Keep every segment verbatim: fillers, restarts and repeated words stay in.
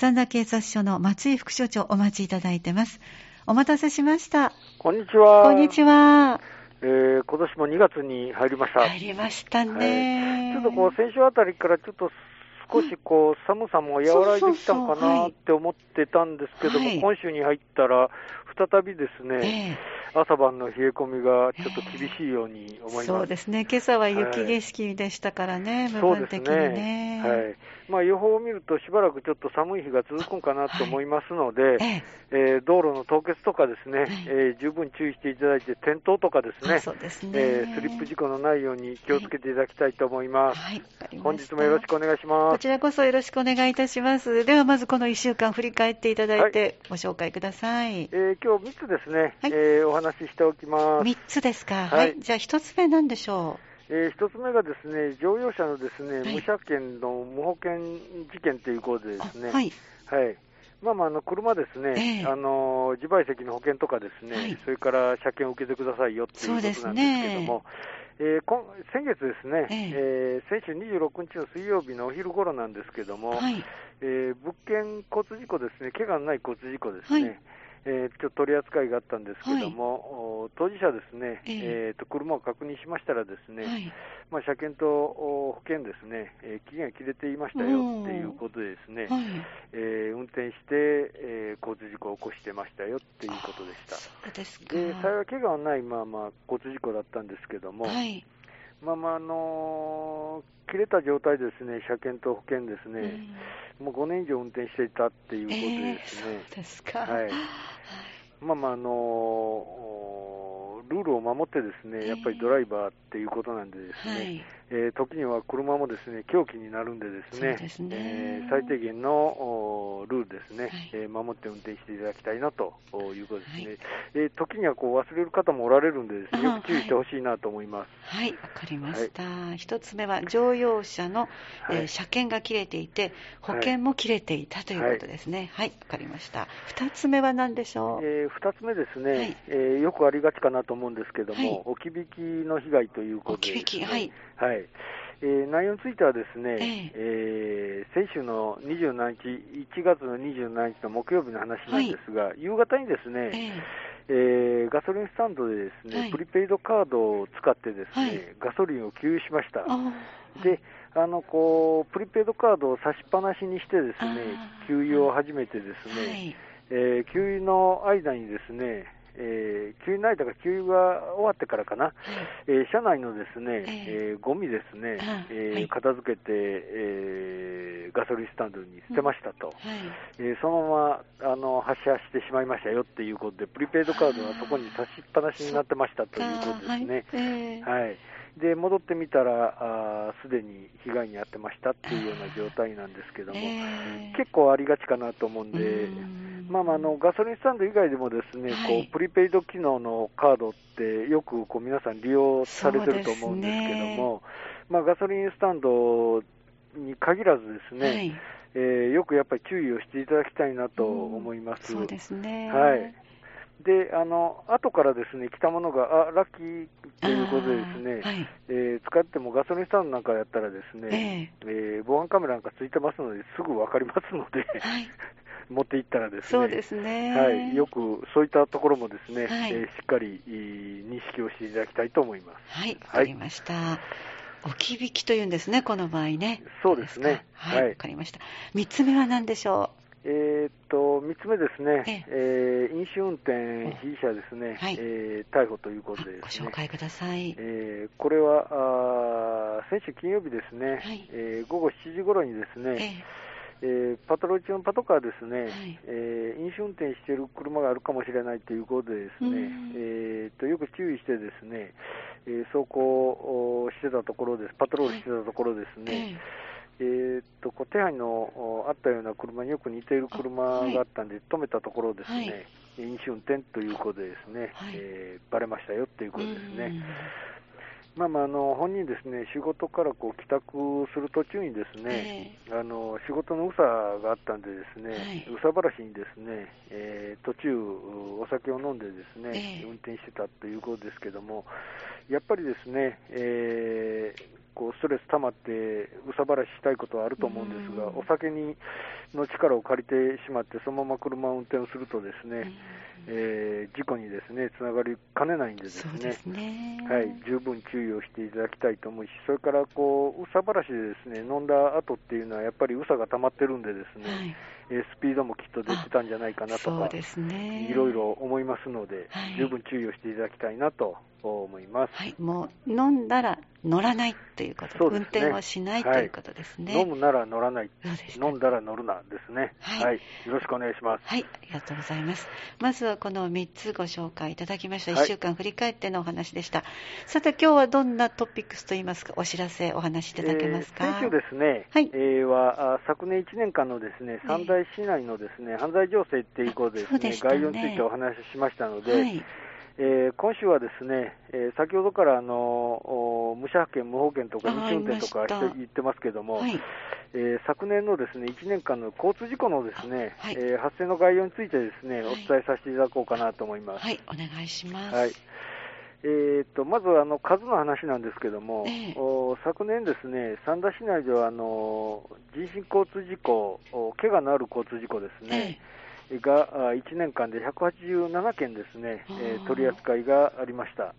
三田警察署の松井副署長お待ちいただいてます。お待たせしました。 こんにちは。 こんにちは。 えー、今年もにがつに入りました。 入りましたね、 はい、ちょっとこう先週あたりからちょっと少しこう寒さも和らいできたのかなって思ってたんですけども、はい、今週に入ったら再びですね、えー、朝晩の冷え込みがちょっと厳しいように思います。 そうですね、今朝は雪景色でしたからね、はい、部分的にね。 そうですね、はい、まあ、予報を見るとしばらくちょっと寒い日が続くんかなと思いますので、はい、ええー、道路の凍結とかですね、はい、えー、十分注意していただいて、転倒とかですね、 そうですね、 えー、スリップ事故のないように気をつけていただきたいと思います。 はいはい、 本日もよろしくお願いします。 こちらこそよろしくお願いいたします。ではまずこのいっしゅうかん振り返っていただいて、はい、ご紹介ください。 えー、今日みっつですね、はい、えー、お話ししておきます。 みっつですか。はい、はい、じゃあひとつめなんでしょう。えー、ひとつめがですね、乗用車のですね、はい、無車検の無保険事件ということでですね、はい、はい、まあまあ、あの車ですね、えー、あの自賠責の保険とかですね、はい、それから車検を受けてくださいよっていうことなんですけども、えー、今先月ですね、えーえー、先週にじゅうろくにちの水曜日のお昼頃なんですけども、はい、えー、物件交通事故ですね、怪我のない交通事故ですね、はい、えー、ちょっと取り扱いがあったんですけども、はい、当事者ですね、えーえー、と車を確認しましたらですね、はい、まあ、車検と保険ですね、えー、期限が切れていましたよっていうことでですね、はい、えー、運転して、えー、交通事故を起こしてましたよっていうことでした。 そうですか。 で、幸い怪我はない、まあまあ、交通事故だったんですけども、はい、まあまあ、あのー、切れた状態ですね、車検と保険ですね、うん、もうごねん以上運転していたっていうことでですね、 えー、そうですか。 はい、まあまあ、あのー、ルールを守ってですね、やっぱりドライバーっていうことなんでですね、はい、えー、時には車もですね、凶器になるんでですね、そうですね、えー、最低限のルールですね、はい、えー、守って運転していただきたいなということですね、はい、えー、時にはこう忘れる方もおられるんでですね、よく注意してほしいなと思います。 はい、わ、はい、かりました。はい、一つ目は乗用車の、はい、えー、車検が切れていて、保険も切れていたということですね。はい、わ、はい、かりました。二つ目は何でしょう。 えー、二つ目ですね、はい、えー、よくありがちかなと思うんですけども、はい、置き引きの被害ということでですね、はい、はい、えー、内容についてはですね、えーえー、先週のにじゅうしちにち、いちがつのにじゅうしちにちの木曜日の話なんですが、はい、夕方にですね、えーえー、ガソリンスタンドでですね、はい、プリペイドカードを使ってですね、はい、ガソリンを給油しました。で、あのこうプリペイドカードを差しっぱなしにしてですね、給油を始めてですね、はい、えー、給油の間にですね、えー、給油の間が給油が終わってからかな、はい、えー、車内のですね、えー、ゴミですね、えーはい、片付けて、えー、ガソリンスタンドに捨てましたと、うん、はい、えー、そのままあの発車してしまいましたよっていうことで、プリペイドカードはそこに差しっぱなしになってましたということですね。はい、えーはい、で戻ってみたらすでに被害に遭ってましたっていうような状態なんですけども、えー、結構ありがちかなと思うんで、んまあまあ、あのガソリンスタンド以外でもですね、はい、こうプリペイド機能のカードってよくこう皆さん利用されてると思うんですけども、まあ、ガソリンスタンドに限らずですね、はい、えー、よくやっぱり注意をしていただきたいなと思います。 そうですね、 はい、で、あの後からですね来たものが、あ、ラッキーということでですね、はい、えー、使ってもガソリンスタンドなんかやったらですね、えーえー、防犯カメラなんかついてますのですぐ分かりますので、はい、持っていったらですね、 そうですね、 はい、よくそういったところもですね、はい、えー、しっかり認識をしていただきたいと思います。 はい、わかりました。はい、置き引きというんですね、この場合ね。 そうですね。 はい、わ、はい、かりました。みっつめは何でしょう。 えー、っとみっつめですね、えー、飲酒運転被疑者ですね、はい、えー、逮捕ということでですね、 ご紹介ください。 えー、これはあ先週金曜日ですね、はい、えー、ごごしちじ頃にですね、えーえー、パトロール中のパトカーですね、はい、えー、飲酒運転している車があるかもしれないということでですね、えー、とよく注意してですね、えー、走行してたところです、パトロールしてたところですね、はい、えー、っとこう手配のあったような車によく似ている車があったんで、はい、止めたところですね、はい、飲酒運転ということでですね、はい、えー、バレましたよということですね。まあまあ、あの本人ですね、仕事からこう帰宅する途中にですね、えー、あの仕事のうさがあったんでですね、はい、うさばらしにですね、えー、途中お酒を飲んでですね、えー、運転してたということですけども、やっぱりですね、えーこうストレス溜まって憂さ晴らししたいことはあると思うんですが、お酒にの力を借りてしまってそのまま車を運転をするとですね、えー、事故にですねつながりかねないんでですね、 そうですね、 はい、十分注意をしていただきたいと思うし、それからこう憂さ晴らしでですね飲んだ後っていうのはやっぱり憂さが溜まってるんでですね、はい、えー、スピードもきっと出てたんじゃないかなとか、そうですね、いろいろ思いますので、はい、十分注意をしていただきたいなと思います。 はい、もう飲んだら乗らないということで、運転をしない、はい、ということですね。 飲むなら乗らない、飲んだら乗るなですね、はい、はい、よろしくお願いします。 はい、ありがとうございます。まずはこのみっつご紹介いただきました。はい、いっしゅうかん振り返ってのお話でした。さて今日はどんなトピックスといいますか、お知らせお話しいただけますか。 えー、先週ですね、はい、えー、は昨年いちねんかんのですね三大市内のですね、えー、犯罪情勢っていうことでですね、ね、概要についてお話ししましたので、はい、えー、今週はですね、えー、先ほどからあの無車検、無保険とか飲酒運転とか言ってますけども、はい、えー、昨年のですねいちねんかんの交通事故のですね、はい、えー、発生の概要についてですね、はい、お伝えさせていただこうかなと思います。 はい、お願いします。 はい、えー、とまずあの数の話なんですけども、えー、昨年ですね、三田市内ではあの人身交通事故、怪我のある交通事故ですね、えーがいちねんかんでひゃくはちじゅうななけんですね、えー、取り扱いがありました。はい、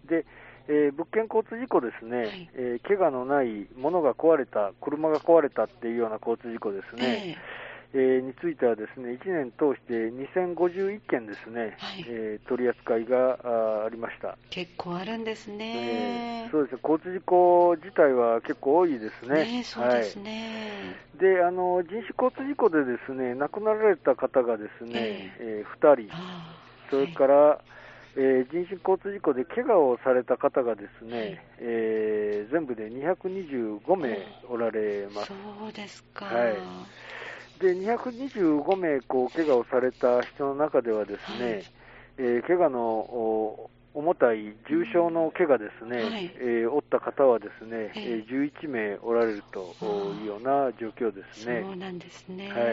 で、えー、物件交通事故ですね、はい、えー、怪我のないものが壊れた、車が壊れたっていうような交通事故ですね、えーえー、についてはですね、いちねん通してにせんごじゅういっけんですね、はい、えー、取り扱いが あ, ありました。 結構あるんですね。 えー、そうですね、交通事故自体は結構多いですね。 ね、そうですね。 はい、で、あの人身交通事故でですね亡くなられた方がですね、えーえー、ふたり、それから、はい、えー、人身交通事故で怪我をされた方がですね、はい、えー、全部でにひゃくにじゅうごめいおられます。 そうですか。 はい、でにひゃくにじゅうごめいこう怪我をされた人の中ではですね、はい、えー、怪我の重たい重傷の怪我ですね、はい、えー、負った方はですね、えー、じゅういちめいおられるというような状況ですね。 そうなんですね。 はい、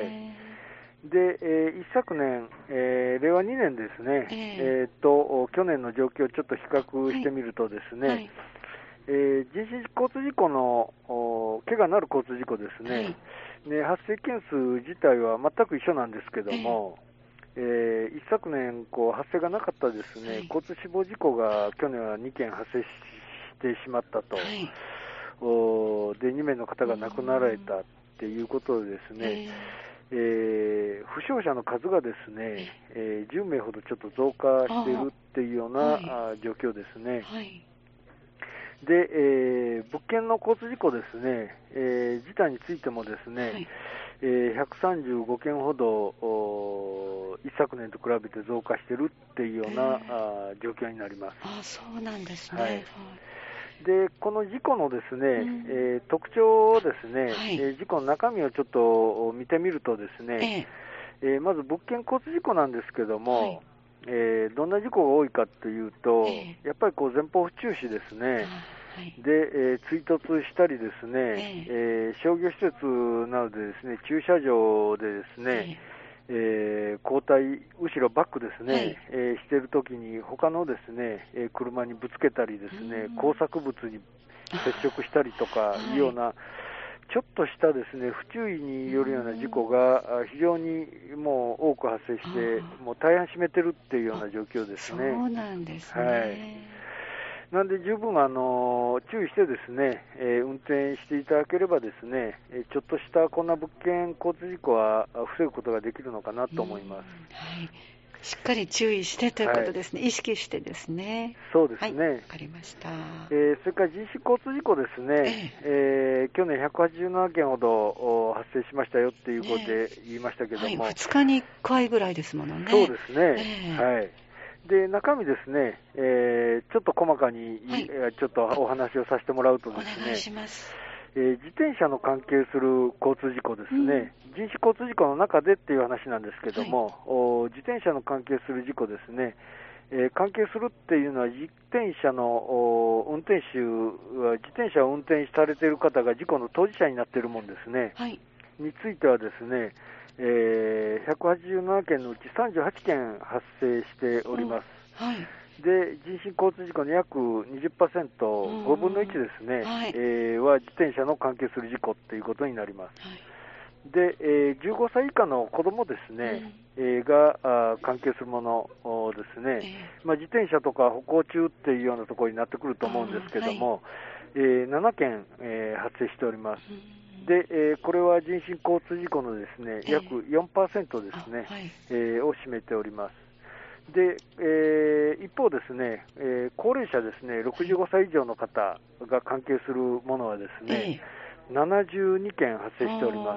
で、えー、一昨年、えー、れいわにねんですね、えーえー、と去年の状況をちょっと比較してみるとですね、はいはい、えー、人身交通事故の怪我のある交通事故ですね、はい、で発生件数自体は全く一緒なんですけども、えーえー、一昨年こう発生がなかったですね、はい、交通死亡事故が去年はにけん発生してしまったと、はい、おでにめいの方が亡くなられたっていうことでですね、えーえー、負傷者の数がですね、えー、じゅうめいほどちょっと増加しているっていうような、はい、あ状況ですね。はい、で、えー、物件の交通事故ですね、えー、自体についてもですね、はい、えー、ひゃくさんじゅうごけんほど一昨年と比べて増加しているっていうような、えー、あ状況になります。 あ、そうなんですね。 はい、でこの事故のですね、うん、えー、特徴をですね、はい、えー、事故の中身をちょっと見てみるとですね、えーえー、まず物件交通事故なんですけども、はい、えー、どんな事故が多いかというと、えー、やっぱりこう前方不注視ですね。はい、で、えー、追突したりですね、えーえー、商業施設などでですね、駐車場でですね、えー、交代、後ろバックですね、はい、えー、しているときに他のですね、えー、車にぶつけたりですね、工作物に接触したりとかいうような、はい、ちょっとしたですね、不注意によるような事故が非常にもう多く発生して、もう大半占めてるっていうような状況ですね。 そうなんですね。 はい、なんで十分あの注意してですね、えー、運転していただければですね、えー、ちょっとしたこんな物件交通事故は防ぐことができるのかなと思います。 はい、しっかり注意してということですね。はい、意識してですね。 そうですね。 はい、わかりました。 えー、それから人身交通事故ですね。えー、えー、去年ひゃくはちじゅうななけんほど発生しましたよっていうことで言いましたけども、えーはい、 ふつかにいっかいぐらいですものね。 そうですね。えー、はい。で中身ですね、えー、ちょっと細かに、はい、ちょっとお話をさせてもらうとですね、 お願いします。 えー、自転車の関係する交通事故ですね、うん、人身交通事故の中でっていう話なんですけども、はい、お自転車の関係する事故ですね、えー、関係するっていうのは自転車の運転手自転車を運転されている方が事故の当事者になっているもんですね、はい、についてはですね、えー、ひゃくはちじゅうななけんのうちさんじゅうはちけん発生しております。はい、 で人身交通事故の約 にじゅっパーセント、ごぶんのいちですね、はいえー、は自転車の関係する事故ということになります。はい、で、えー、じゅうごさい以下の子どもですね、うんえー、があ関係するものですね、えーまあ、自転車とか歩行中っていうようなところになってくると思うんですけども、はいえー、ななけん、えー、発生しております。うんで、えー、これは人身交通事故のですね、えー、約 よんパーセント ですね、はいえー、を占めております。で、えー、一方ですね、えー、高齢者ですね、ろくじゅうごさい以上の方が関係するものはですね、えー、ななじゅうにけん発生しております。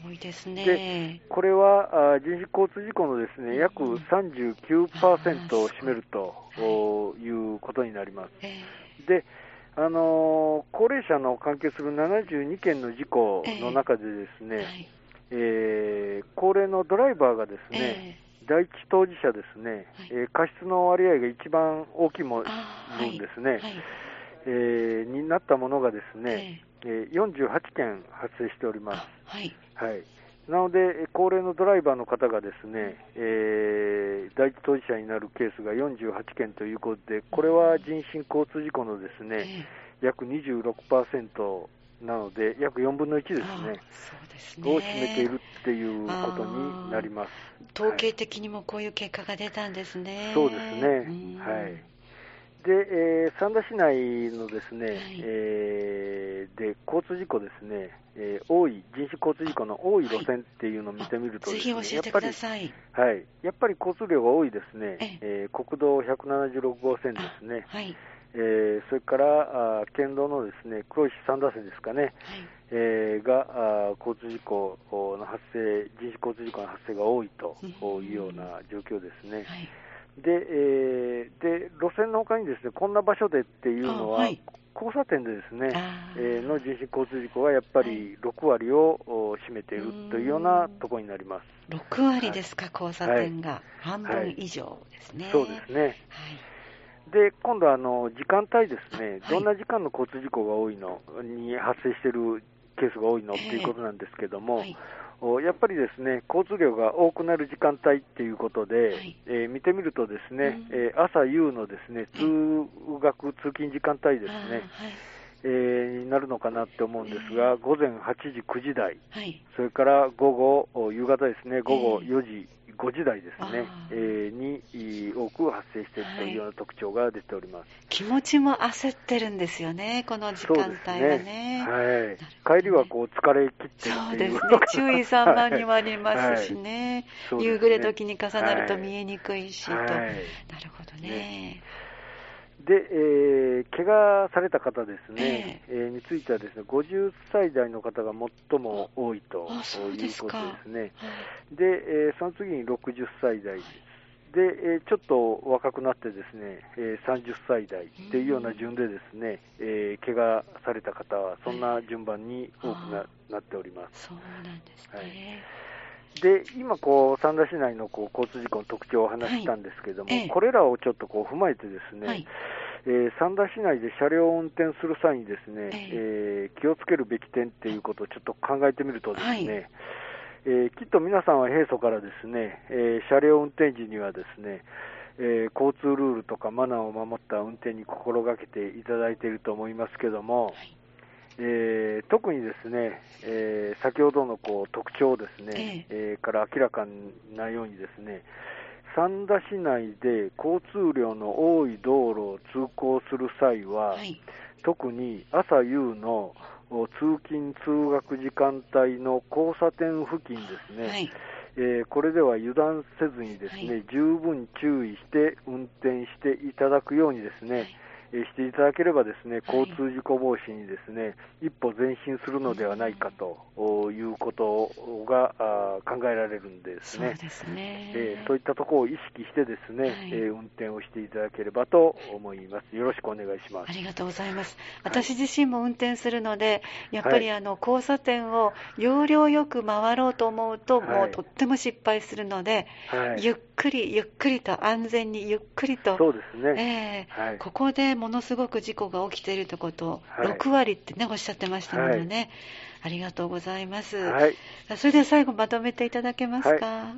多いですね。 で、これはあ人身交通事故のですね、約 さんじゅうきゅうパーセント を占めるということになります。えー、で、あのー、高齢者の関係するななじゅうにけんの事故の中でですね、えーはいえー、高齢のドライバーがですね、えー第一当事者ですね、はいえー、過失の割合が一番大きいものですね、はいはいえー、になったものがですね、えー、よんじゅうはちけん発生しております。はいはい、なので、高齢のドライバーの方がですね、えー、第一当事者になるケースがよんじゅうはちけんということで、これは人身交通事故のですね、えー、約 にじゅうろくパーセントなので、約よんぶんのいちですね、そうですねを占めているっていうことになります。 統計的にもこういう結果が出たんですね。 はい、そうですね。はい。で、えー、三田市内のですね、はいえー、で交通事故ですね、えー、多い人身交通事故の多い路線っていうのを見てみるとですね、 ぜひ教えてください。 はい、やっぱり交通量が多いですね。えー、国道ひゃくななじゅうろくごうせんですね。はい。えー、それからあ県道のですね黒石三田線ですかね、はいえー、があ交通事故の発生、人身交通事故の発生が多いというような状況ですね。はいでえー、で路線のほかにですねこんな場所でっていうのは、はい、交差点でですね、えー、の人身交通事故がやっぱりろくわりを占めているというようなところになります。 ろくわりですか、はい、交差点が、はい、半分以上ですね。 はい、そうですね。はいで今度はあの時間帯ですね、どんな時間の交通事故が多いのに発生しているケースが多いのということなんですけども、えーはい、やっぱりですね交通量が多くなる時間帯っていうことで、はいえー、見てみるとですね、うんえー、朝夕のですね通学、通勤時間帯ですね、はいえー、になるのかなって思うんですが、えー、午前はちじ、くじ台、はい、それから午後、夕方ですね、午後よじ、えーごじ台ですね、えー、に多く発生しているというような特徴が出ております。はい、 気持ちも焦ってるんですよね、この時間帯はね。 ねはい、帰りはこう疲れ切ってるそうですね、注意散漫にもありますしね、はい、夕暮れ時に重なると見えにくいしと、はい、なるほどね。ねで、えー、怪我された方ですね、えーえー、についてはですね、ごじゅっさい代の方が最も多いということですね。で、えー、その次にろくじゅっさい代で、えー、ちょっと若くなってですね、えー、さんじゅっさい代っていうような順でですね、えー、怪我された方はそんな順番に多く な, なっております。 そうなんですね。はいで今こう、三田市内のこう交通事故の特徴をお話ししたんですけども、はいええ、これらをちょっとこう踏まえてですね、はいえー、三田市内で車両を運転する際にですね、ええー、気をつけるべき点っていうことをちょっと考えてみるとですね、はいえー、きっと皆さんは平素からですね、えー、車両運転時にはですね、えー、交通ルールとかマナーを守った運転に心がけていただいていると思いますけども、はいえー、特にですね、えー、先ほどのこう特徴ですね、ええー、から明らかなようにですね、三田市内で交通量の多い道路を通行する際は、はい、特に朝夕の通勤通学時間帯の交差点付近ですね、はいえー、これでは油断せずにですね、はい、十分注意して運転していただくようにですね、はいしていただければですね、交通事故防止にですね、はい、一歩前進するのではないかということが考えられるんですね。 そうですね、 えー、そういったところを意識してですね、はいえー、運転をしていただければと思います。よろしくお願いします。 ありがとうございます。私自身も運転するので、やっぱりあの交差点を要領よく回ろうと思うと、はい、もうとっても失敗するので、はい、ゆっくりゆっくりと安全にゆっくりと、 そうですね、 えーはい、ここでものすごく事故が起きているということを、はい、ろくわりってねおっしゃってましたのでね、はい、ありがとうございます、はい、それで最後まとめていただけますか。はい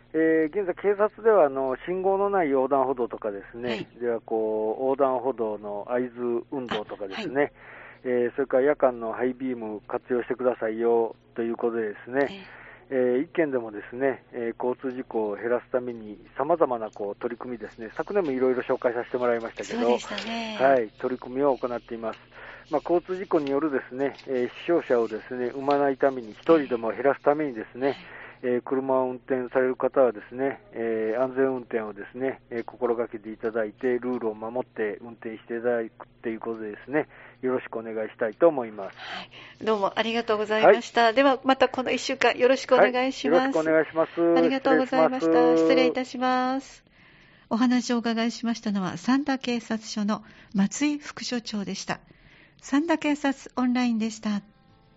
えー、現在、警察ではあの信号のない横断歩道とかですね、はい、ではこう横断歩道の合図運動とかですね、はい、えー、それから夜間のハイビーム活用してくださいよということでですね、えー、一件でもですね、えー、交通事故を減らすためにさまざまなこう取り組みですね、昨年もいろいろ紹介させてもらいましたけど、 そうでしたね、 はい、取り組みを行っています。まあ、交通事故によるですね、えー、死傷者をですね生まないために、一人でも減らすためにですね、えー、車を運転される方はですね、えー、安全運転をですね、えー、心がけていただいて、ルールを守って運転していただくということでですね、よろしくお願いしたいと思います。 はい、どうもありがとうございました。はい、ではまたこのいっしゅうかんよろしくお願いします。 はい、よろしくお願いします。 ありがとうございました。失礼いたします。お話をお伺いしましたのは三田警察署の松井副署長でした。三田警察オンラインでした。